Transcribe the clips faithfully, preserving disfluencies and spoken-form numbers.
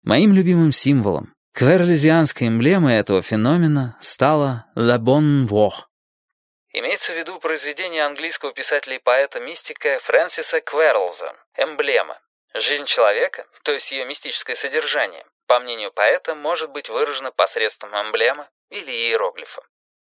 Моим любимым символом, кверлизианской эмблемой этого феномена стала «la bonne voix». Имеется в виду произведение английского писателя и поэта-мистика Фрэнсиса Кверлза «Эмблема». Жизнь человека, то есть ее мистическое содержание, по мнению поэта, может быть выражена посредством эмблемы или иероглифа.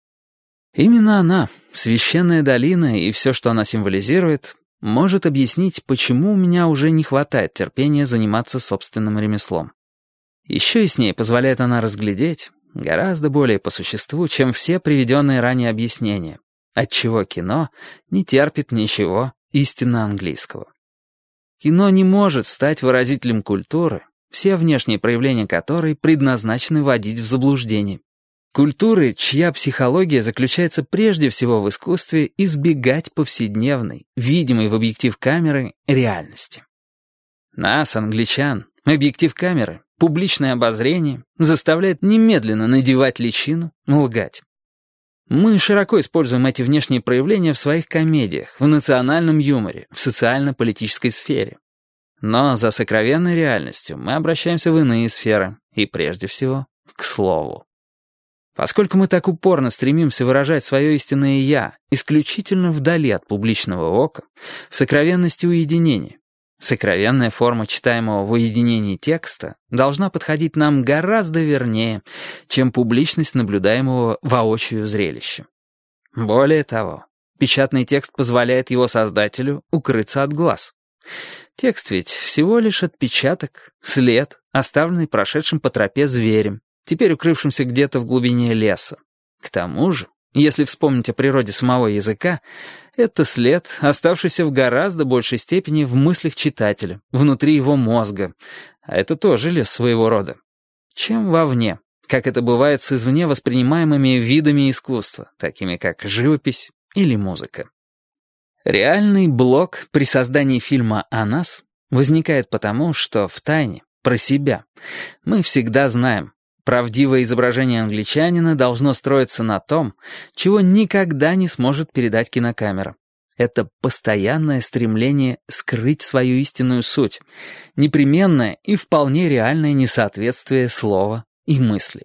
Именно она, священная долина и все, что она символизирует, может объяснить, почему у меня уже не хватает терпения заниматься собственным ремеслом. Еще и с ней позволяет она разглядеть, гораздо более по существу, чем все приведенные ранее объяснения, отчего кино не терпит ничего истинно английского. Кино не может стать выразителем культуры, все внешние проявления которой предназначены вводить в заблуждение. Культуры, чья психология заключается прежде всего в искусстве избегать повседневной, видимой в объектив камеры, реальности. Нас, англичан, объектив камеры, публичное обозрение заставляет немедленно надевать личину, лгать. Мы широко используем эти внешние проявления в своих комедиях, в национальном юморе, в социально-политической сфере. Но за сокровенной реальностью мы обращаемся в иные сферы, и прежде всего к слову. Поскольку мы так упорно стремимся выражать свое истинное «я» исключительно вдали от публичного ока, в сокровенности уединения, сокровенная форма читаемого в уединении текста должна подходить нам гораздо вернее, чем публичность наблюдаемого воочию зрелища. Более того, печатный текст позволяет его создателю укрыться от глаз. Текст ведь всего лишь отпечаток, след, оставленный прошедшим по тропе зверем, теперь укрывшимся где-то в глубине леса. К тому же, если вспомнить о природе самого языка, это след, оставшийся в гораздо большей степени в мыслях читателя, внутри его мозга, а это тоже лес своего рода, чем вовне, как это бывает с извне воспринимаемыми видами искусства, такими как живопись или музыка. Реальный блок при создании фильма о нас возникает потому, что втайне, про себя, мы всегда знаем, правдивое изображение англичанина должно строиться на том, чего никогда не сможет передать кинокамера. Это постоянное стремление скрыть свою истинную суть, непременное и вполне реальное несоответствие слова и мысли.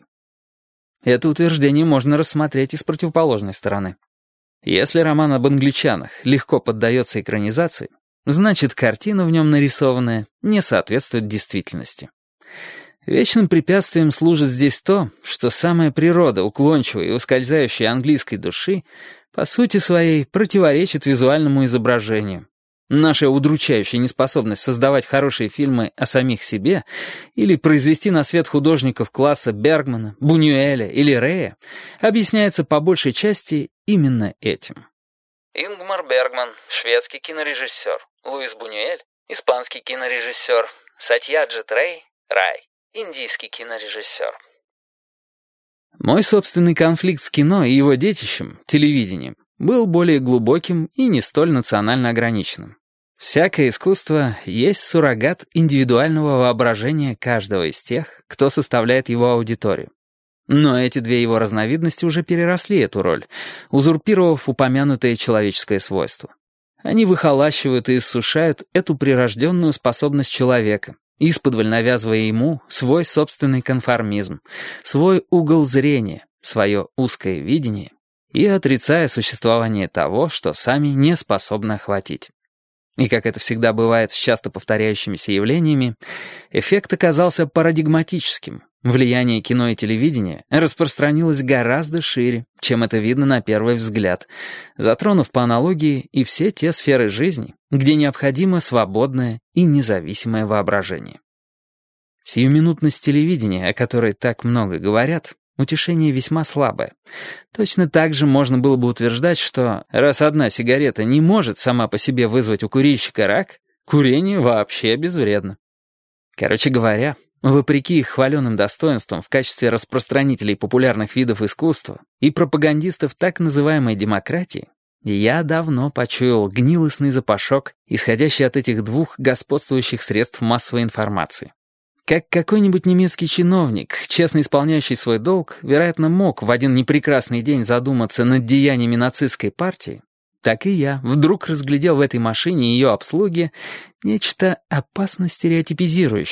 Это утверждение можно рассмотреть и с противоположной стороны. Если роман об англичанах легко поддается экранизации, значит, картина в нем нарисованная не соответствует действительности. Вечным препятствием служит здесь то, что самая природа уклончивой и ускользающей английской души по сути своей противоречит визуальному изображению. Наша удручающая неспособность создавать хорошие фильмы о самих себе или произвести на свет художников класса Бергмана, Бунюэля или Рея объясняется по большей части именно этим. Ингмар Бергман, шведский кинорежиссер, Луис Бунюэль, испанский кинорежиссер, Сатьяджит Рей, Рай, индийский кинорежиссер. Мой собственный конфликт с кино и его детищем, телевидением, был более глубоким и не столь национально ограниченным. Всякое искусство есть суррогат индивидуального воображения каждого из тех, кто составляет его аудиторию. Но эти две его разновидности уже переросли эту роль, узурпировав упомянутое человеческое свойство. Они выхолащивают и иссушают эту прирожденную способность человека, исподволь навязывая ему свой собственный конформизм, свой угол зрения, свое узкое видение и отрицая существование того, что сами не способны охватить. И как это всегда бывает с часто повторяющимися явлениями, эффект оказался парадигматическим. Влияние кино и телевидения распространилось гораздо шире, чем это видно на первый взгляд, затронув по аналогии и все те сферы жизни, где необходимо свободное и независимое воображение. Сиюминутность телевидения, о которой так много говорят, утешение весьма слабое. Точно так же можно было бы утверждать, что раз одна сигарета не может сама по себе вызвать у курильщика рак, курение вообще безвредно. Короче говоря, вопреки их хваленым достоинствам в качестве распространителей популярных видов искусства и пропагандистов так называемой демократии, я давно почуял гнилостный запашок, исходящий от этих двух господствующих средств массовой информации. Как какой-нибудь немецкий чиновник, честно исполняющий свой долг, вероятно, мог в один непрекрасный день задуматься над деяниями нацистской партии, так и я вдруг разглядел в этой машине и ее обслуге нечто опасно стереотипизирующее,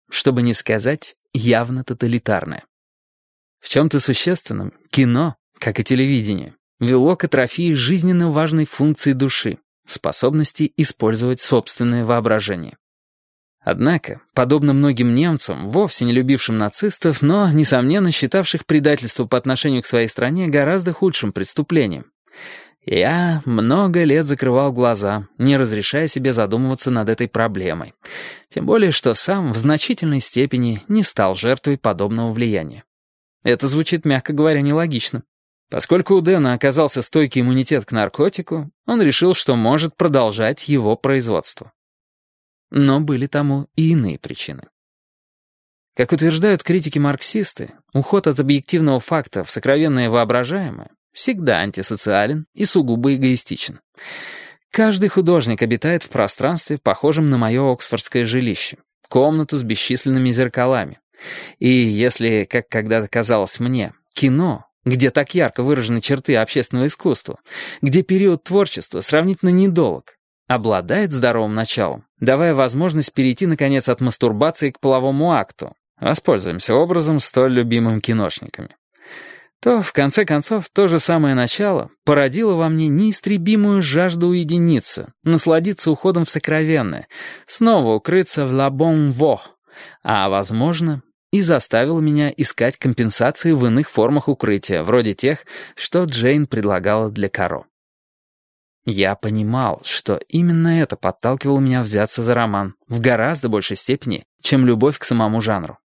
чтобы не сказать явно тоталитарное. В чем-то существенном кино, как и телевидение, вело к атрофии жизненно важной функции души — способности использовать собственное воображение. Однако, подобно многим немцам, вовсе не любившим нацистов, но, несомненно, считавших предательство по отношению к своей стране гораздо худшим преступлением, я много лет закрывал глаза, не разрешая себе задумываться над этой проблемой, тем более что сам в значительной степени не стал жертвой подобного влияния. Это звучит, мягко говоря, нелогично. Поскольку у Дэна оказался стойкий иммунитет к наркотику, он решил, что может продолжать его производство. Но были тому и иные причины. Как утверждают критики-марксисты, уход от объективного факта в сокровенное воображаемое всегда антисоциален и сугубо эгоистичен. Каждый художник обитает в пространстве, похожем на мое оксфордское жилище, комнату с бесчисленными зеркалами. И если, как когда-то казалось мне, кино, где так ярко выражены черты общественного искусства, где период творчества сравнительно недолг, обладает здоровым началом, давая возможность перейти, наконец, от мастурбации к половому акту, воспользуемся образом, столь любимым киношниками, то, в конце концов, то же самое начало породило во мне неистребимую жажду уединиться, насладиться уходом в сокровенное, снова укрыться в «la bonne voie», а, возможно, и заставило меня искать компенсации в иных формах укрытия, вроде тех, что Джейн предлагала для Каро. Я понимал, что именно это подталкивало меня взяться за роман в гораздо большей степени, чем любовь к самому жанру.